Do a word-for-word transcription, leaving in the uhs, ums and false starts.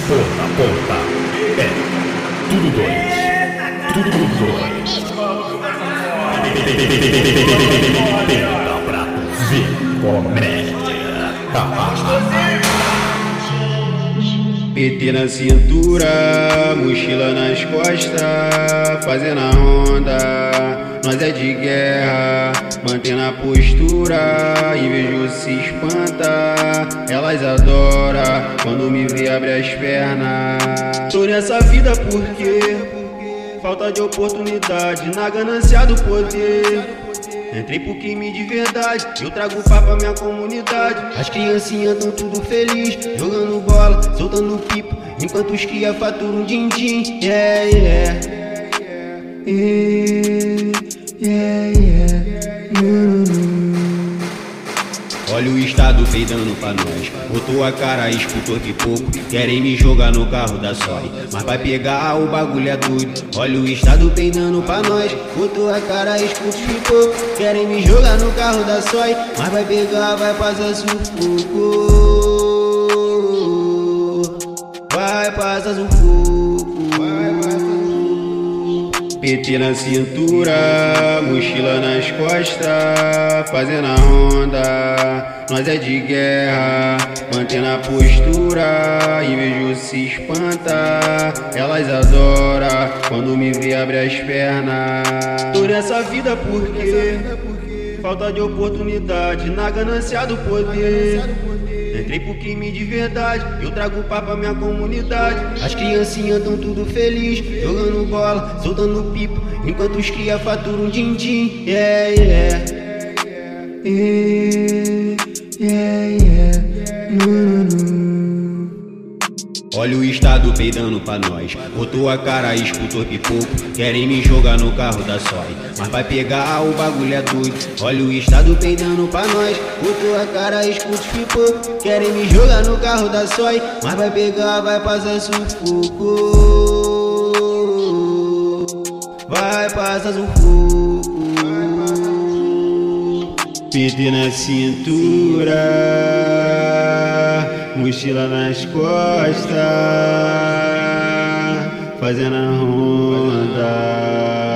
ponta a ponta, é tudo dois, tudo dois. Tenta pra tu ver comédia. P T na cintura, mochila nas costas, fazendo a onda. Nós é de guerra, mantendo a postura. Invejoso se espanta, elas adoram quando me vê abre as pernas. Tô nessa vida porque falta de oportunidade, na ganância do poder. Entrei pro crime de verdade, eu trago pá pra minha comunidade. As criancinhas tão tudo feliz, jogando bola, soltando pipo, enquanto os cria faturam um din-din. Yeah, yeah. Yeah, yeah, yeah. Olha o estado peidando pra nós, botou a cara, escutou que pouco. Querem me jogar no carro da Sói, mas vai pegar o bagulho é doido. Olha o estado peidando pra nós, botou a cara, escutou que pouco. Querem me jogar no carro da Sói, mas vai pegar, vai passar sufoco. Vai passar sufoco. P T na cintura, mochila nas costas, fazendo a onda. Nós é de guerra, mantendo a postura. Invejoso se espanta, elas adoram quando me vê abre as pernas. Tô nessa vida porque falta de oportunidade, na ganância do poder. Entrei pro crime de verdade, eu trago pá pra minha comunidade. As criancinhas tão tudo feliz, jogando bola, soltando pipo, enquanto os cria faturam um din-din. Yeah, yeah. Yeah, yeah, yeah. No, no, no. Olha o estado peidando pra nós, botou a cara, escutou pipoco. Querem me jogar no carro da Sói, mas vai pegar, o bagulho é doido. Olha o estado peidando pra nós, botou a cara, escuta pipoco. Querem me jogar no carro da Sói, mas vai pegar, vai passar sufoco. Vai passar sufoco. P T na cintura, mochila nas costas, fazendo a onda.